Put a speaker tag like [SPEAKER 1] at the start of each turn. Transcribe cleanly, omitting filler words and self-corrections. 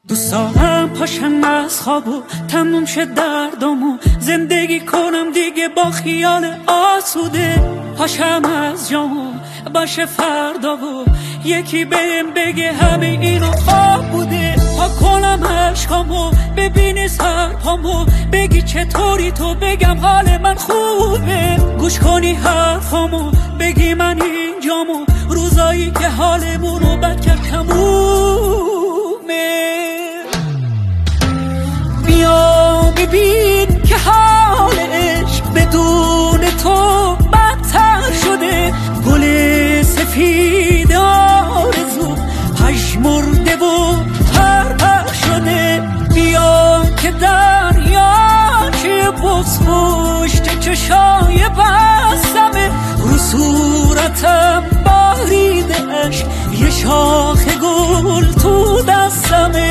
[SPEAKER 1] دوست دارم پاشم از خواب و تموم شد دردم و زندگی کنم دیگه با خیال آسوده. پاشم از جام و باشه فردا و یکی بهم بگه همه اینو خواب بوده. پا کنم عشقامو ببینی سرپامو بگی چطوری تو بگم حال من خوبه. گوش کنی حرفامو بگی من اینجامو روزایی که حالمونو بد کرد تمومه. بیا ببین که حالش بدون تو بدتر شده. گل سفید آرزو پژمرده و پرپر شده. بیا که دریاچه بز پشت چشای بستمه. رو صورتم باریده عشق یه شاخ گل تو دستمه.